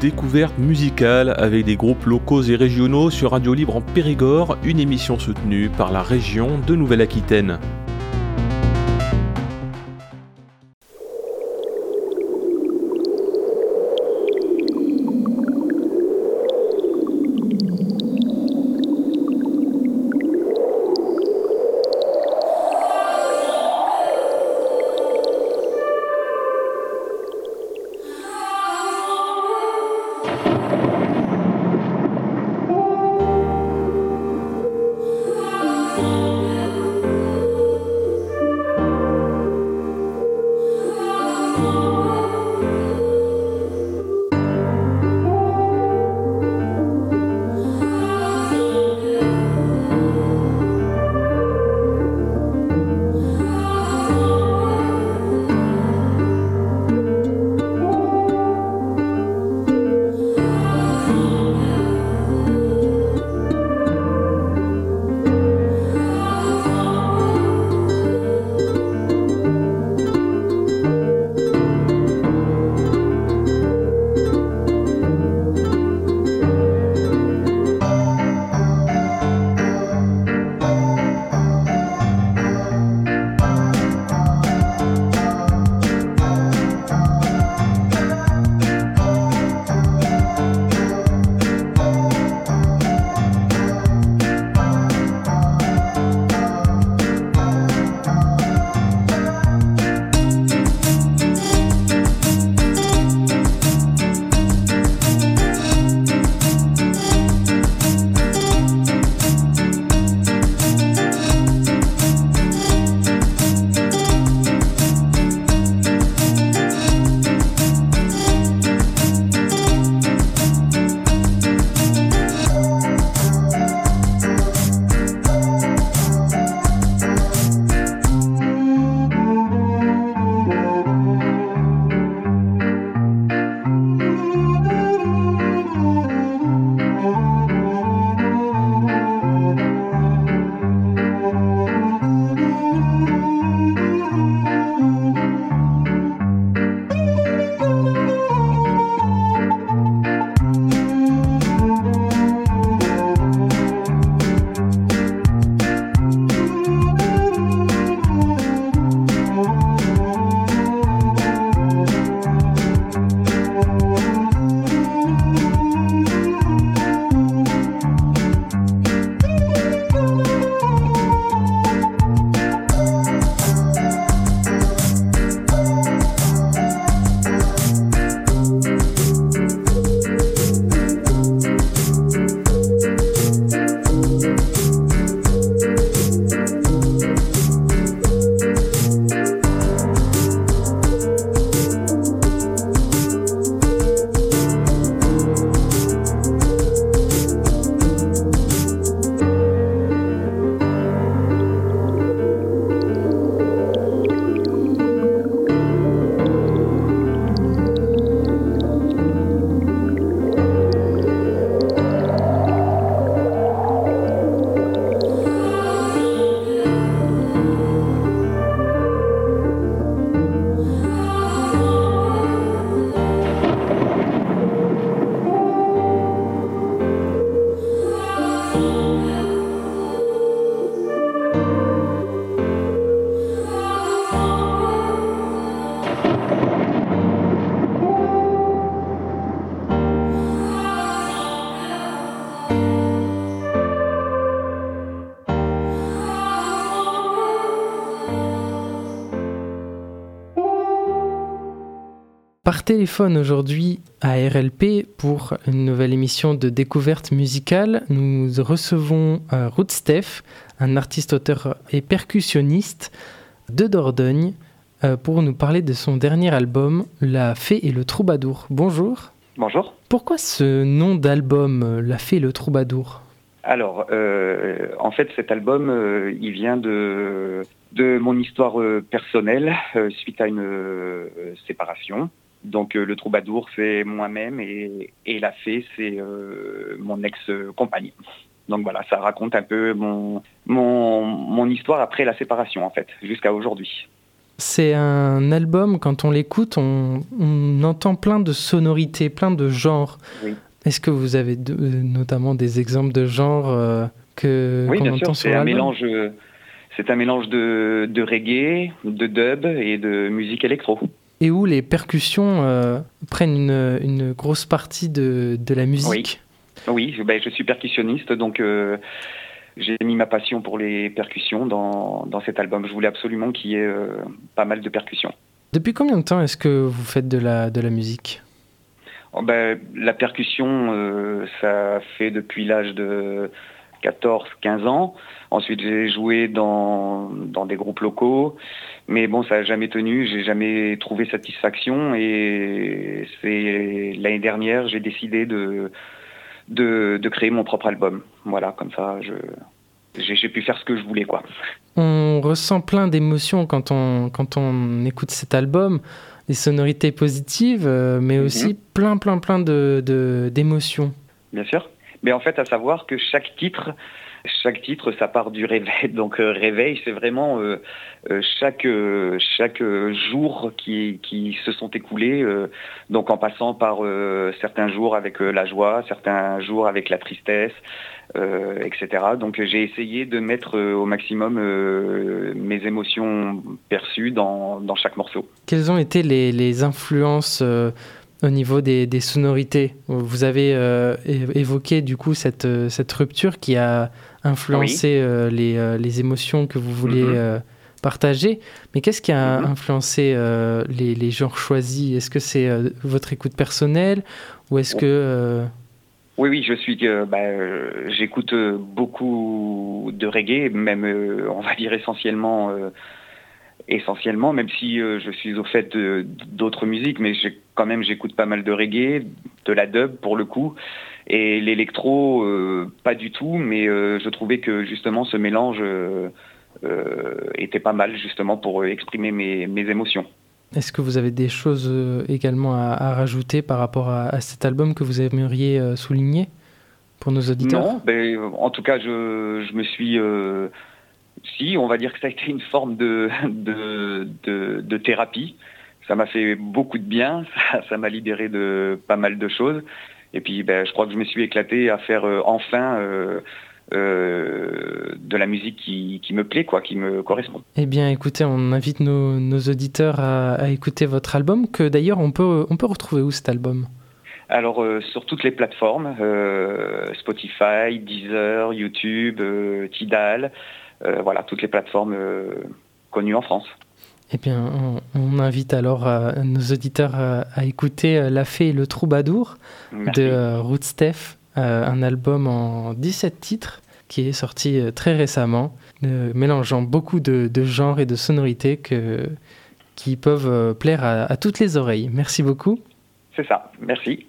découverte musicale avec des groupes locaux et régionaux sur Radio Libre en Périgord, une émission soutenue par la région de Nouvelle-Aquitaine. Par téléphone aujourd'hui à RLP pour une nouvelle émission de découverte musicale, nous recevons Ruth Steph, un artiste, auteur et percussionniste de Dordogne, pour nous parler de son dernier album, La Fée et le Troubadour. Bonjour. Bonjour. Pourquoi ce nom d'album, La Fée et le Troubadour ? Alors, en fait, cet album, il vient de mon histoire personnelle suite à une séparation. Donc, le troubadour, c'est moi-même et la fée, c'est mon ex-compagne. Donc voilà, ça raconte un peu mon histoire après la séparation, en fait, jusqu'à aujourd'hui. C'est un album, quand on l'écoute, on entend plein de sonorités, plein de genres. Oui. Est-ce que vous avez notamment des exemples de genres oui, qu'on bien entend sûr, sur l'album? C'est un mélange de reggae, de dub et de musique électro. Et où les percussions prennent une grosse partie de la musique. Oui, je suis percussionniste, donc j'ai mis ma passion pour les percussions dans cet album. Je voulais absolument qu'il y ait pas mal de percussions. Depuis combien de temps est-ce que vous faites de la musique ? La percussion, ça fait depuis l'âge de 14-15 ans. Ensuite, j'ai joué dans des groupes locaux. Mais bon, ça n'a jamais tenu. J'ai jamais trouvé satisfaction. Et c'est l'année dernière, j'ai décidé de créer mon propre album. Voilà, comme ça, j'ai pu faire ce que je voulais, quoi. On ressent plein d'émotions quand on écoute cet album. Des sonorités positives, mais aussi plein d'émotions. Bien sûr. Mais en fait, à savoir que chaque titre, ça part du réveil. Donc réveil, c'est vraiment chaque jour qui se sont écoulés. Donc en passant par certains jours avec la joie, certains jours avec la tristesse, etc. Donc j'ai essayé de mettre au maximum mes émotions perçues dans chaque morceau. Quelles ont été les influences au niveau des sonorités? Vous avez évoqué du coup cette rupture qui a influencé les émotions que vous vouliez partager. Mais qu'est-ce qui a influencé les genres choisis? Est-ce que c'est votre écoute personnelle ou est-ce que... Oui, j'écoute beaucoup de reggae, même on va dire essentiellement, même si je suis au fait d'autres musiques, mais j'écoute pas mal de reggae, de la dub pour le coup, et l'électro pas du tout, mais je trouvais que justement ce mélange était pas mal justement pour exprimer mes émotions. Est-ce que vous avez des choses également à rajouter par rapport à cet album que vous aimeriez souligner pour nos auditeurs? Non, en tout cas, je me suis... si, on va dire que ça a été une forme de thérapie. Ça m'a fait beaucoup de bien, ça m'a libéré de pas mal de choses. Et puis, je crois que je me suis éclaté à faire enfin... de la musique qui me plaît, qui me correspond. Eh bien, écoutez, on invite nos auditeurs à écouter votre album, que d'ailleurs, on peut retrouver où cet album? Alors, sur toutes les plateformes, Spotify, Deezer, YouTube, Tidal, voilà, toutes les plateformes connues en France. Eh bien, on invite alors nos auditeurs à écouter La Fée et le Troubadour. Merci. De Rootstef, un album en 17 titres qui est sorti très récemment, mélangeant beaucoup de genres et de sonorités qui peuvent plaire à toutes les oreilles. Merci beaucoup. C'est ça, merci.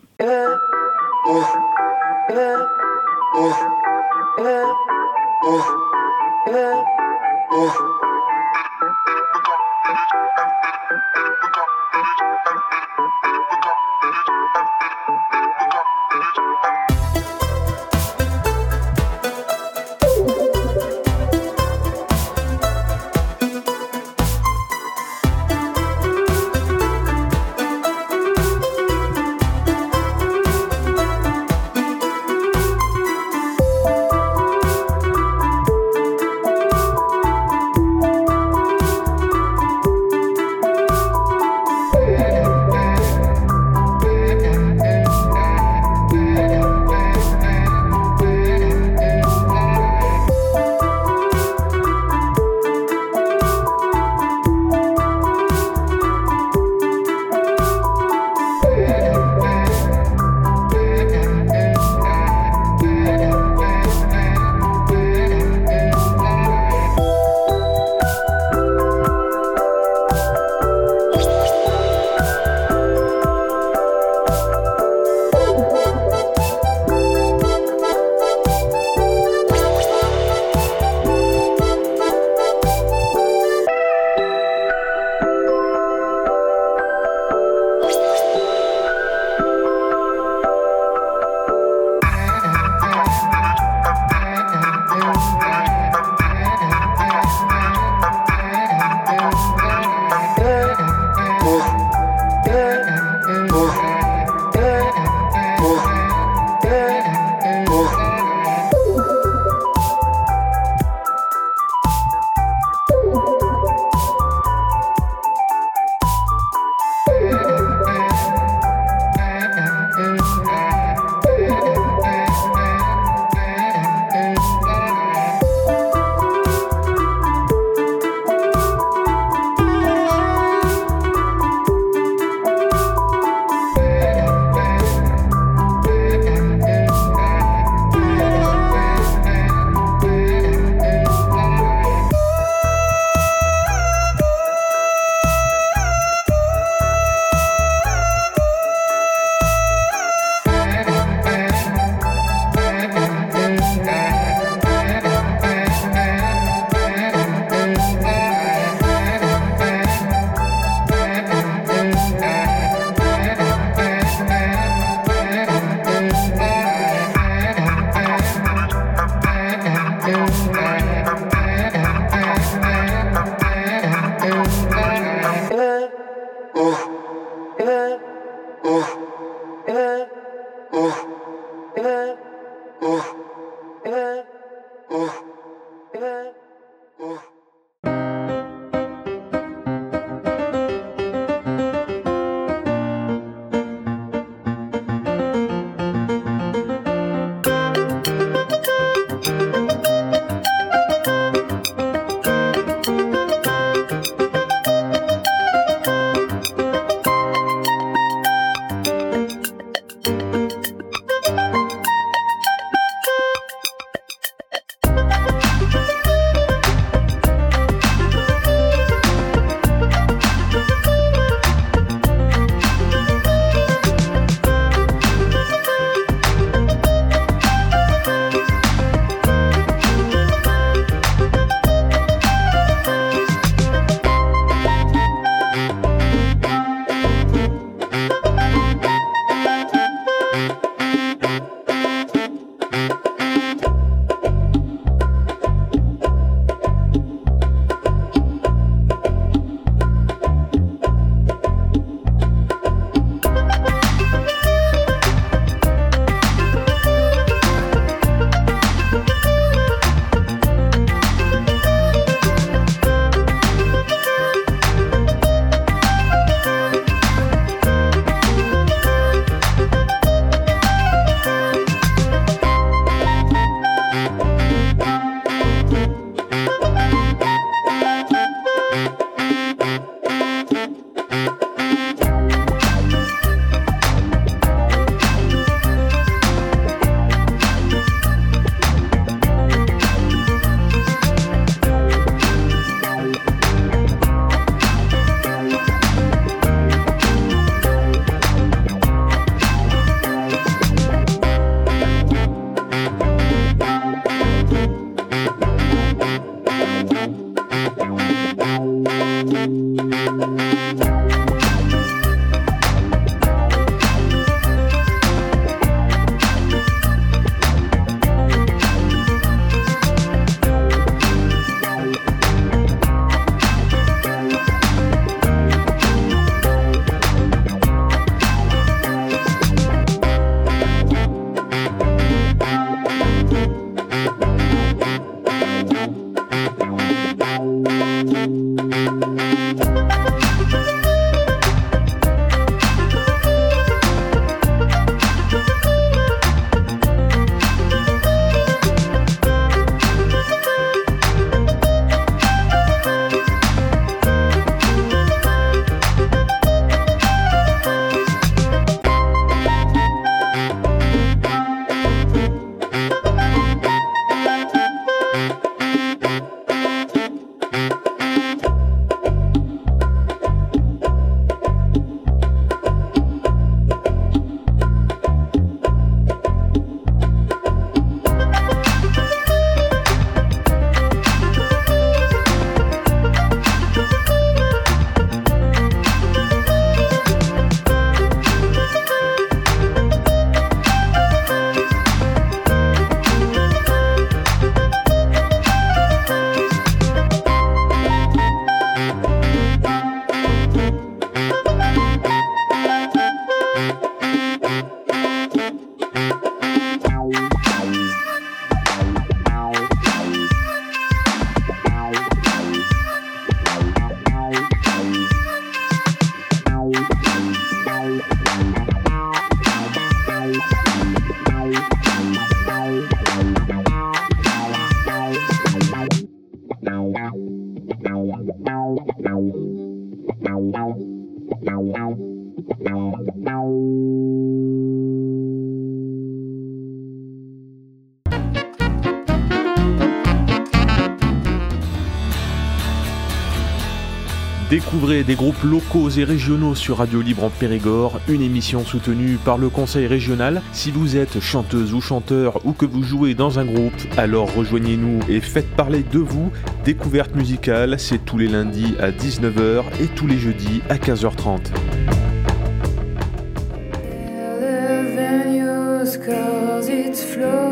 Découvrez des groupes locaux et régionaux sur Radio Libre en Périgord, une émission soutenue par le Conseil régional. Si vous êtes chanteuse ou chanteur ou que vous jouez dans un groupe, alors rejoignez-nous et faites parler de vous. Découverte musicale, c'est tous les lundis à 19h et tous les jeudis à 15h30. Cause it's flow